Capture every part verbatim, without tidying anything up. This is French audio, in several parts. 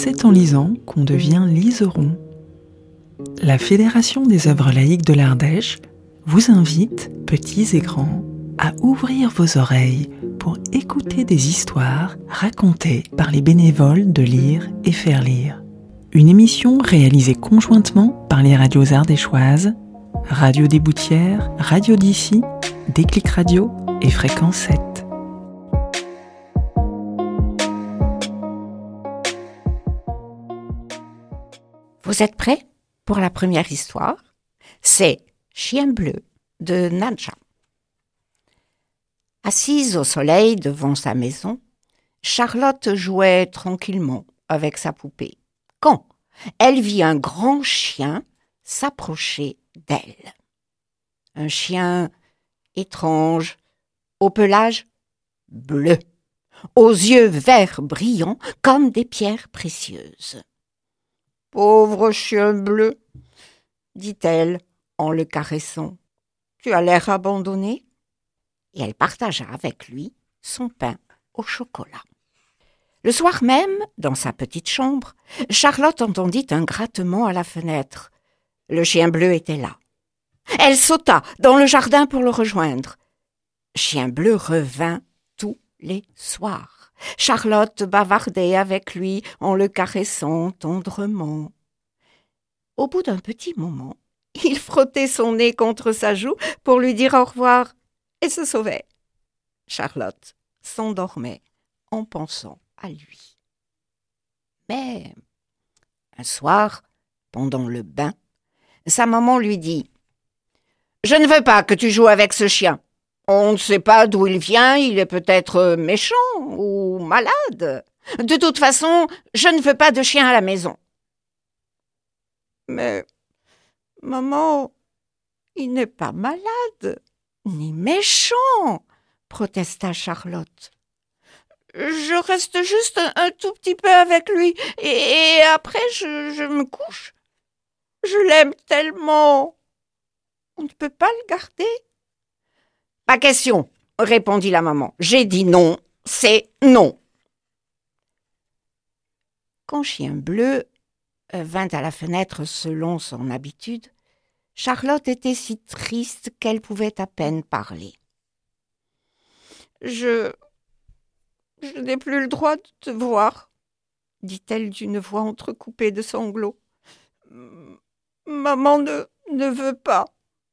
C'est en lisant qu'on devient liseron. La Fédération des œuvres laïques de l'Ardèche vous invite, petits et grands, à ouvrir vos oreilles pour écouter des histoires racontées par les bénévoles de Lire et Faire Lire. Une émission réalisée conjointement par les radios ardéchoises, Radio des Boutières, Radio d'Issy, Déclic Radio et Fréquence sept. Vous êtes prêts pour la première histoire? C'est Chien bleu de Nadja. Assise au soleil devant sa maison, Charlotte jouait tranquillement avec sa poupée, quand elle vit un grand chien s'approcher d'elle. Un chien étrange, au pelage bleu, aux yeux verts brillants comme des pierres précieuses. « Pauvre chien bleu, dit-elle en le caressant, tu as l'air abandonné ?» Et elle partagea avec lui son pain au chocolat. Le soir même, dans sa petite chambre, Charlotte entendit un grattement à la fenêtre. Le chien bleu était là. Elle sauta dans le jardin pour le rejoindre. Chien bleu revint tous les soirs. Charlotte bavardait avec lui en le caressant tendrement. Au bout d'un petit moment, il frottait son nez contre sa joue pour lui dire au revoir et se sauvait. Charlotte s'endormait en pensant à lui. Mais un soir, pendant le bain, sa maman lui dit « Je ne veux pas que tu joues avec ce chien. On ne sait pas d'où il vient, il est peut-être méchant ou malade. De toute façon, je ne veux pas de chien à la maison. » « Mais, maman, il n'est pas malade, ni méchant, » protesta Charlotte. « Je reste juste un, un tout petit peu avec lui et, et après je, je me couche. Je l'aime tellement. On ne peut pas le garder. » « Pas question, » répondit la maman. « J'ai dit non, c'est non. » Quand Chien bleu vint à la fenêtre selon son habitude, Charlotte était si triste qu'elle pouvait à peine parler. « Je... je n'ai plus le droit de te voir, » dit-elle d'une voix entrecoupée de sanglots. « Maman ne, ne veut pas. »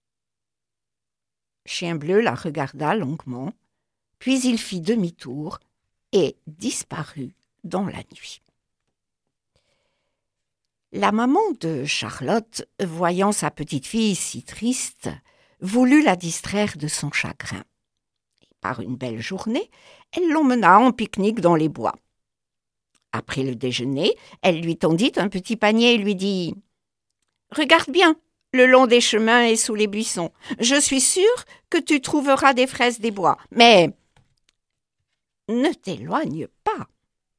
Chien bleu la regarda longuement, puis il fit demi-tour et disparut dans la nuit. La maman de Charlotte, voyant sa petite fille si triste, voulut la distraire de son chagrin. Et par une belle journée, elle l'emmena en pique-nique dans les bois. Après le déjeuner, elle lui tendit un petit panier et lui dit « Regarde bien, le long des chemins et sous les buissons. Je suis sûre que tu trouveras des fraises des bois, mais ne t'éloigne pas. »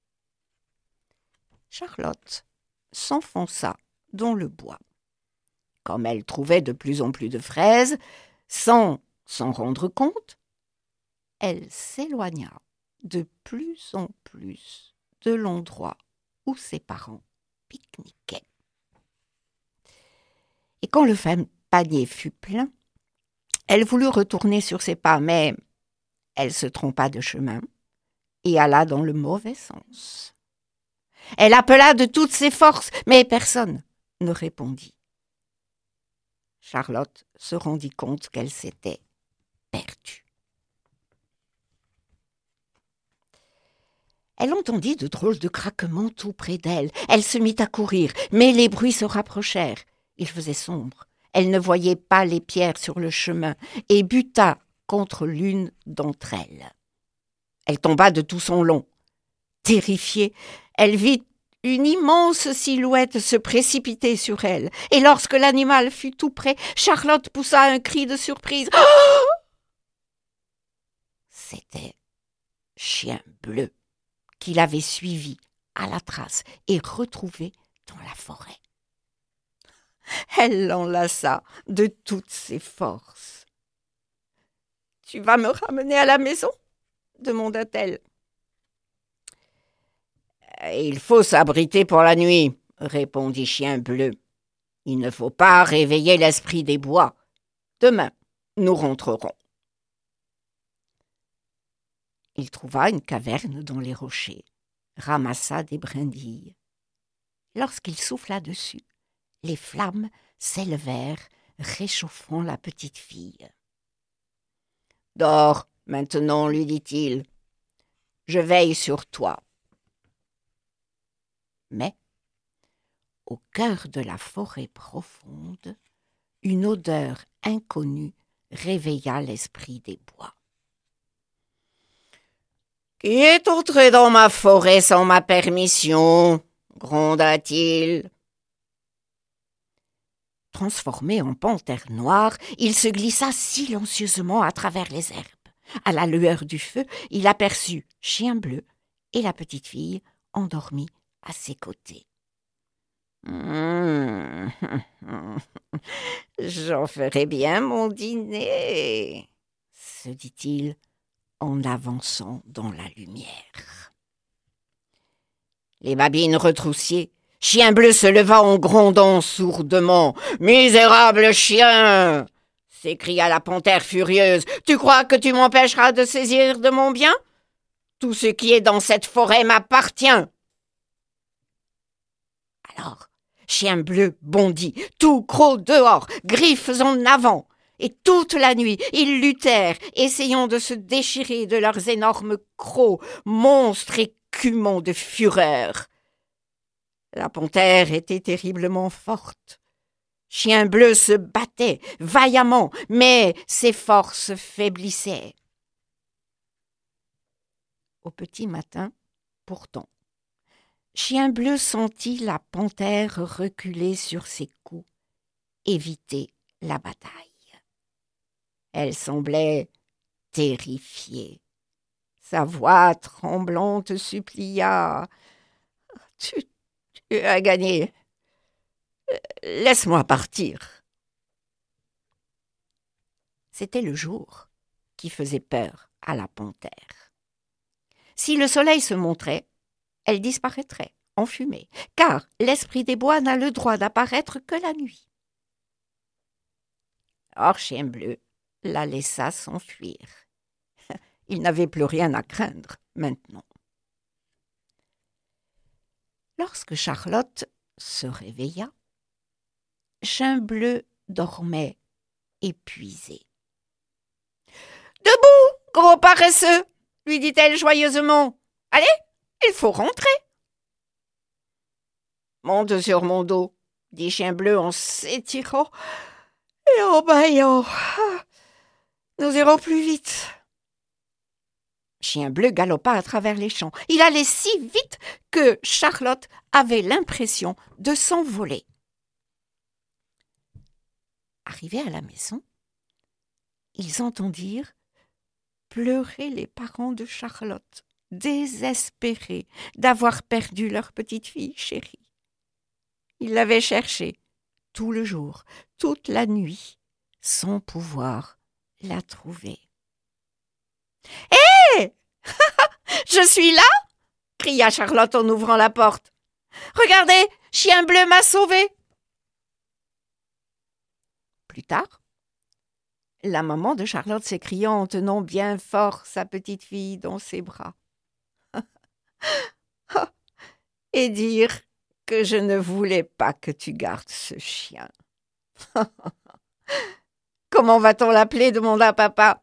Charlotte s'enfonça dans le bois. Comme elle trouvait de plus en plus de fraises, sans s'en rendre compte, elle s'éloigna de plus en plus de l'endroit où ses parents pique-niquaient. Et quand le panier fut plein, elle voulut retourner sur ses pas, mais elle se trompa de chemin et alla dans le mauvais sens. Elle appela de toutes ses forces, mais personne ne répondit. Charlotte se rendit compte qu'elle s'était perdue. Elle entendit de drôles de craquements tout près d'elle. Elle se mit à courir, mais les bruits se rapprochèrent. Il faisait sombre. Elle ne voyait pas les pierres sur le chemin et buta contre l'une d'entre elles. Elle tomba de tout son long. Terrifiée, elle vit une immense silhouette se précipiter sur elle. Et lorsque l'animal fut tout près, Charlotte poussa un cri de surprise. Oh ! C'était Chien bleu qui l'avait suivi à la trace et retrouvé dans la forêt. Elle l'enlaça de toutes ses forces. « Tu vas me ramener à la maison ?» demanda-t-elle. « Il faut s'abriter pour la nuit, » répondit Chien Bleu. « Il ne faut pas réveiller l'esprit des bois. Demain, nous rentrerons. » Il trouva une caverne dans les rochers, ramassa des brindilles. Lorsqu'il souffla dessus, les flammes s'élevèrent, réchauffant la petite fille. « Dors maintenant, lui dit-il. Je veille sur toi. » Mais, au cœur de la forêt profonde, une odeur inconnue réveilla l'esprit des bois. « Qui est entré dans ma forêt sans ma permission ?» gronda-t-il. Transformé en panthère noire, il se glissa silencieusement à travers les herbes. À la lueur du feu, il aperçut Chien Bleu et la petite fille endormie à ses côtés. Mmh. J'en ferai bien mon dîner, se dit-il en avançant dans la lumière. Les babines retroussiers, Chien Bleu se leva en grondant sourdement. « Misérable chien !» s'écria la panthère furieuse. « Tu crois que tu m'empêcheras de saisir de mon bien ? Tout ce qui est dans cette forêt m'appartient. » Alors, Chien Bleu bondit, tout gros dehors, griffes en avant. Et toute la nuit, ils luttèrent, essayant de se déchirer de leurs énormes crocs, monstres écumants de fureur. La panthère était terriblement forte. Chien Bleu se battait vaillamment, mais ses forces faiblissaient. Au petit matin, pourtant, Chien Bleu sentit la panthère reculer sur ses coups, éviter la bataille. Elle semblait terrifiée. Sa voix tremblante supplia. « Tu, tu as gagné. Laisse-moi partir. » C'était le jour qui faisait peur à la panthère. Si le soleil se montrait, elle disparaîtrait, enfumée, car l'esprit des bois n'a le droit d'apparaître que la nuit. Or Chien Bleu la laissa s'enfuir. Il n'avait plus rien à craindre maintenant. Lorsque Charlotte se réveilla, Chien Bleu dormait épuisé. « Debout, gros paresseux !» lui dit-elle joyeusement. « Allez, il faut rentrer. »« Monte sur mon dos, » dit Chien Bleu en s'étirant et en bâillant. « Nous irons plus vite. » Chien Bleu galopa à travers les champs. Il allait si vite que Charlotte avait l'impression de s'envoler. Arrivés à la maison, ils entendirent pleurer les parents de Charlotte, désespérés d'avoir perdu leur petite fille chérie. Ils l'avaient cherchée tout le jour, toute la nuit, sans pouvoir la trouver. « Hé ! Je suis là !» cria Charlotte en ouvrant la porte. « Regardez, Chien Bleu m'a sauvée !» Plus tard, la maman de Charlotte s'écria en tenant bien fort sa petite fille dans ses bras. « Et dire que je ne voulais pas que tu gardes ce chien. »« Comment va-t-on l'appeler » demanda papa.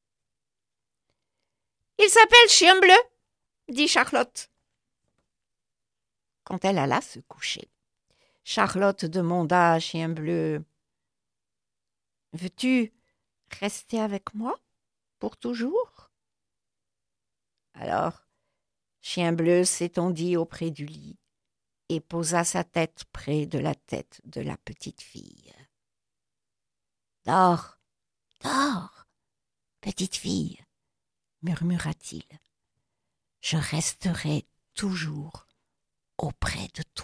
« Il s'appelle Chien Bleu » dit Charlotte. Quand elle alla se coucher, Charlotte demanda à Chien Bleu « Veux-tu rester avec moi pour toujours ?» Alors, Chien Bleu s'étendit auprès du lit et posa sa tête près de la tête de la petite fille. « Dors, dors, petite fille, » murmura-t-il. « Je resterai toujours auprès de toi. »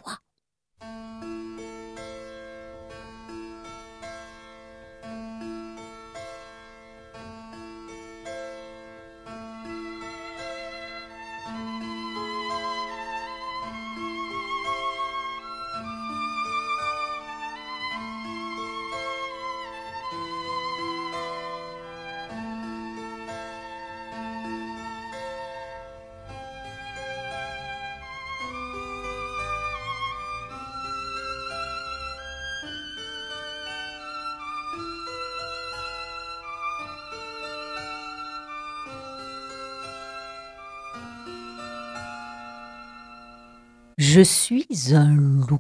Je suis un loup,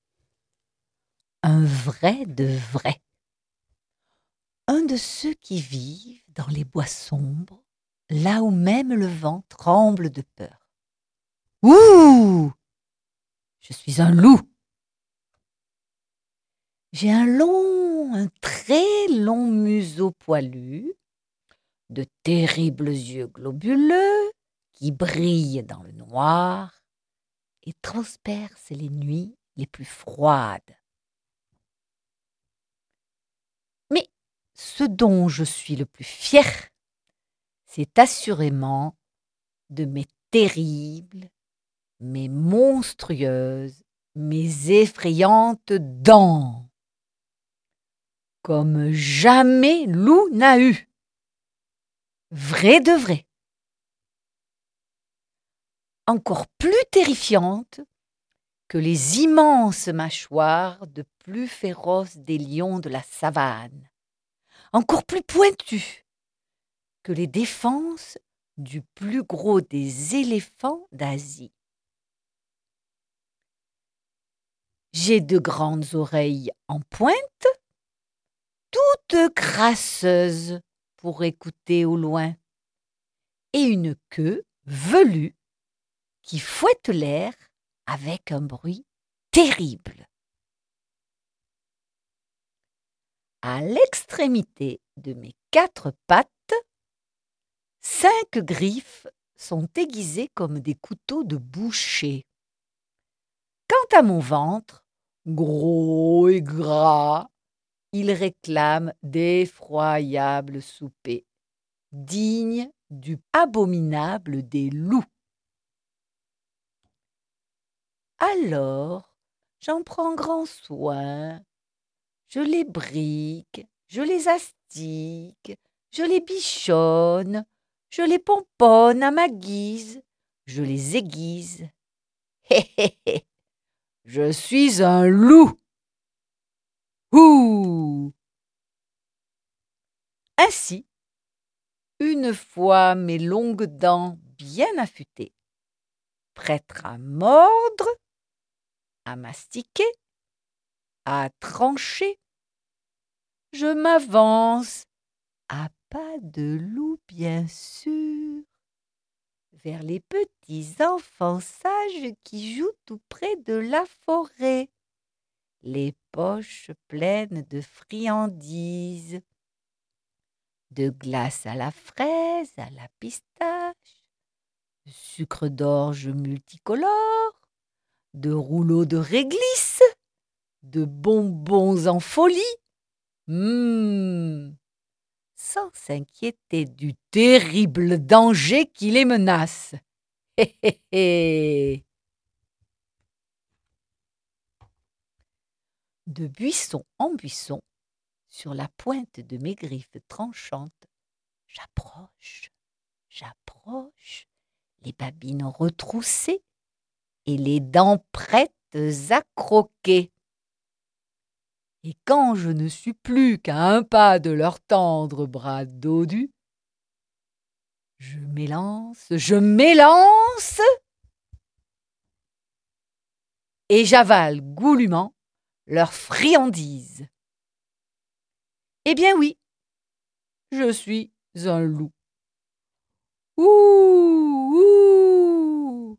un vrai de vrai, un de ceux qui vivent dans les bois sombres, là où même le vent tremble de peur. Ouh! Je suis un loup. J'ai un long, un très long museau poilu, de terribles yeux globuleux qui brillent dans le noir et transpercent les nuits les plus froides. Mais ce dont je suis le plus fier, c'est assurément de mes terribles, mes monstrueuses, mes effrayantes dents, comme jamais loup n'a eu. Vrai de vrai. Encore plus terrifiante que les immenses mâchoires de plus féroces des lions de la savane, encore plus pointues que les défenses du plus gros des éléphants d'Asie. J'ai de grandes oreilles en pointe, toutes crasseuses pour écouter au loin, et une queue velue qui fouette l'air avec un bruit terrible. À l'extrémité de mes quatre pattes, cinq griffes sont aiguisées comme des couteaux de boucher. Quant à mon ventre, gros et gras, il réclame d'effroyables soupers, dignes du abominable des loups. Alors, j'en prends grand soin. Je les brique, je les astique, je les bichonne, je les pomponne à ma guise, je les aiguise. Hé hé hé, je suis un loup. Ouh! Ainsi, une fois mes longues dents bien affûtées, prêtes à mordre, à mastiquer, à trancher, je m'avance, à pas de loup bien sûr, vers les petits enfants sages qui jouent tout près de la forêt, les poches pleines de friandises, de glace à la fraise, à la pistache, de sucre d'orge multicolore, de rouleaux de réglisse, de bonbons en folie, mmh, sans s'inquiéter du terrible danger qui les menace. Hé hé hé. De buisson en buisson, sur la pointe de mes griffes tranchantes, j'approche, j'approche, les babines retroussées et les dents prêtes à croquer. Et quand je ne suis plus qu'à un pas de leurs tendres bras dodus, je m'élance, je m'élance et j'avale goulûment leurs friandises. Eh bien oui, je suis un loup. Ouh, ouh.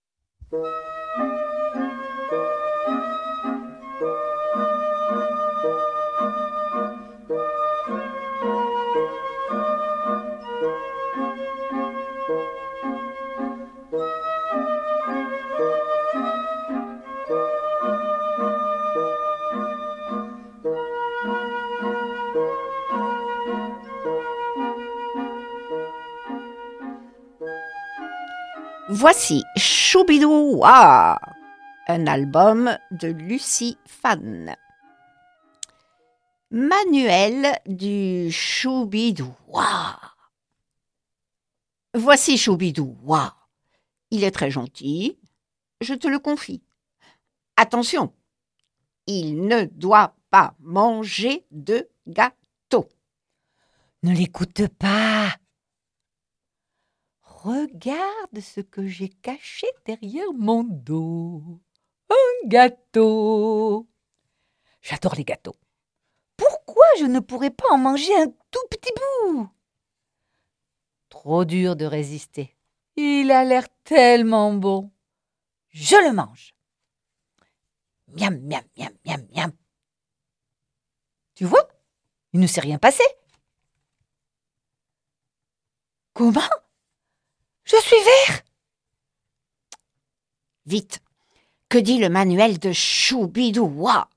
Voici Choubidou-Wa, un album de Lucie Fan. Manuel du Choubidou-Wa. Voici Choubidou-Wa. Il est très gentil, je te le confie. Attention, il ne doit pas manger de gâteau. Ne l'écoute pas. Regarde ce que j'ai caché derrière mon dos. Un gâteau. J'adore les gâteaux. Pourquoi je ne pourrais pas en manger un tout petit bout? Trop dur de résister. Il a l'air tellement bon. Je le mange. Miam, miam, miam, miam, miam. Tu vois, il ne s'est rien passé. Comment? Je suis vert. Vite, que dit le manuel de Choubidoua?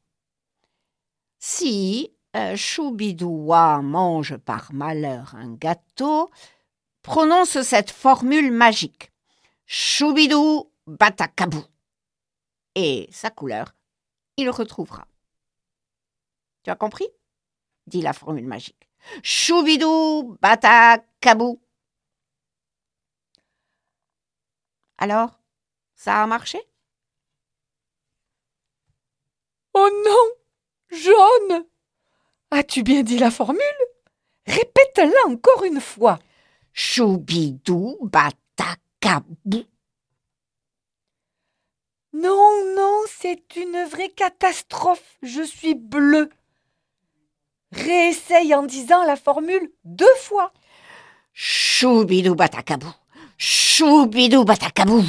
Si euh, Choubidoua mange par malheur un gâteau, prononce cette formule magique. Choubidou batakabou. Et sa couleur, il retrouvera. Tu as compris? Dit la formule magique. Choubidou batakabou. Alors, ça a marché? Oh non, jaune! As-tu bien dit la formule? Répète-la encore une fois. Choubidou batakabou. Non, non, c'est une vraie catastrophe. Je suis bleu. Réessaye en disant la formule deux fois. Choubidou batakabou. Choubidou batakabou.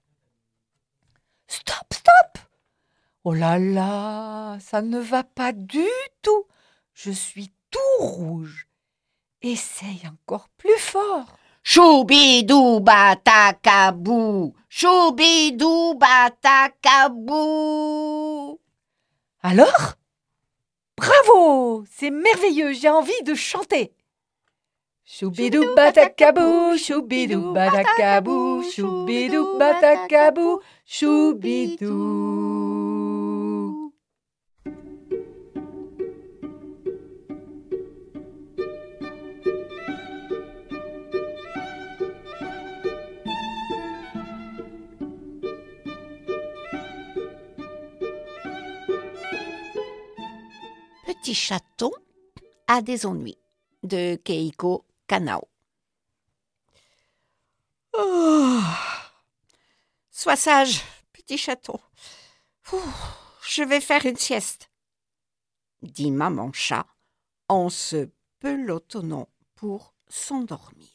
Stop, stop! Oh là là, ça ne va pas du tout. Je suis tout rouge. Essaye encore plus fort. Choubidou batakabou. Choubidou batakabou. Alors? Bravo! C'est merveilleux, j'ai envie de chanter. Choubidou batakabou, choubidou batakabou, choubidou batakabou, choubidou. Petit chaton a des ennuis de Keiko Kanao. Oh. Sois sage, petit chaton. Ouh, je vais faire une sieste, dit maman chat en se pelotonnant pour s'endormir.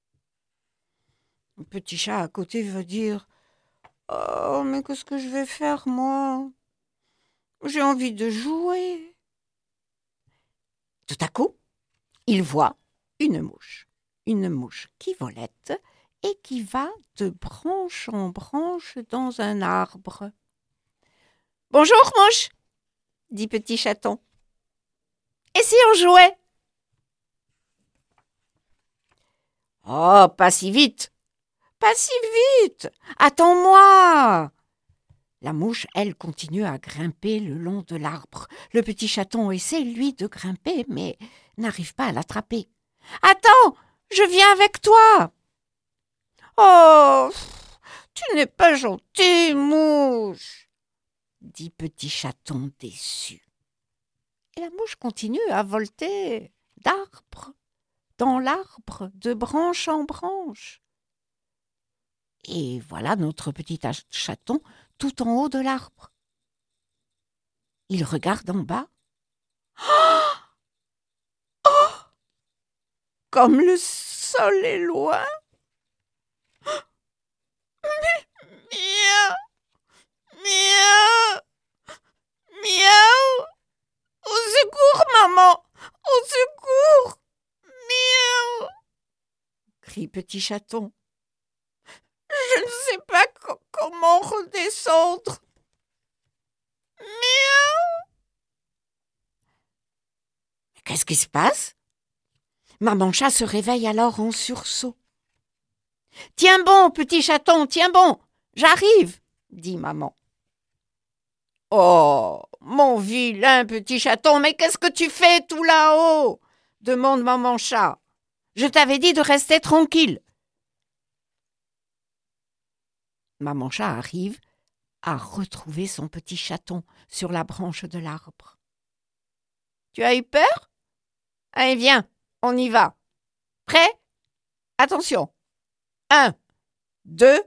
Le petit chat à côté va dire « Oh, mais qu'est-ce que je vais faire, moi? J'ai envie de jouer. » Tout à coup, il voit une mouche, une mouche qui volette et qui va de branche en branche dans un arbre. « Bonjour, mouche !» dit petit chaton. « Et si on jouait ?»« Oh, pas si vite, pas si vite, attends-moi !» La mouche, elle, continue à grimper le long de l'arbre. Le petit chaton essaie, lui, de grimper, mais n'arrive pas à l'attraper. « Attends, je viens avec toi !»« Oh, tu n'es pas gentil, mouche !» dit petit chaton déçu. Et la mouche continue à volter d'arbre dans l'arbre, de branche en branche. Et voilà notre petit chaton tout en haut de l'arbre. Il regarde en bas. Oh, oh, comme le sol est loin. Miaou, miaou, miaou. Au secours, maman, au secours. Miaou, crie petit chaton. Je ne sais pas co- comment redescendre. Miaou. Qu'est-ce qui se passe? Maman chat se réveille alors en sursaut. Tiens bon, petit chaton, tiens bon, j'arrive, dit maman. Oh, mon vilain petit chaton, mais qu'est-ce que tu fais tout là-haut? Demande maman chat. Je t'avais dit de rester tranquille. Maman chat arrive à retrouver son petit chaton sur la branche de l'arbre. Tu as eu peur? Allez, viens, on y va. Prêt? Attention. Un, deux,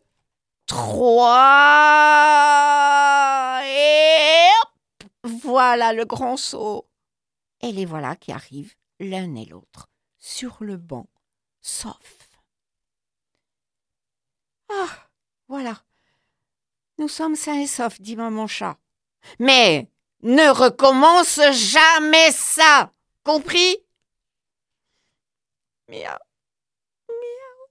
trois, et hop, voilà le grand saut. Et les voilà qui arrivent l'un et l'autre sur le banc, sauf. Ah, voilà, nous sommes sains et saufs, dit maman chat. Mais ne recommence jamais ça, compris? Miaou, miaou,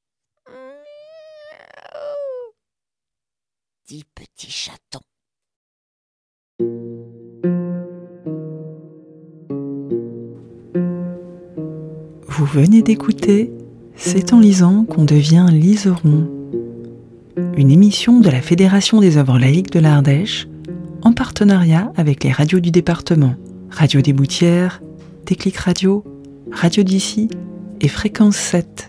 miaou, dit petit chaton. Vous venez d'écouter C'est en lisant qu'on devient liseron, une émission de la Fédération des œuvres laïques de l'Ardèche en partenariat avec les radios du département, Radio des Boutières, Déclic Radio, Radio d'ici et Fréquence sept.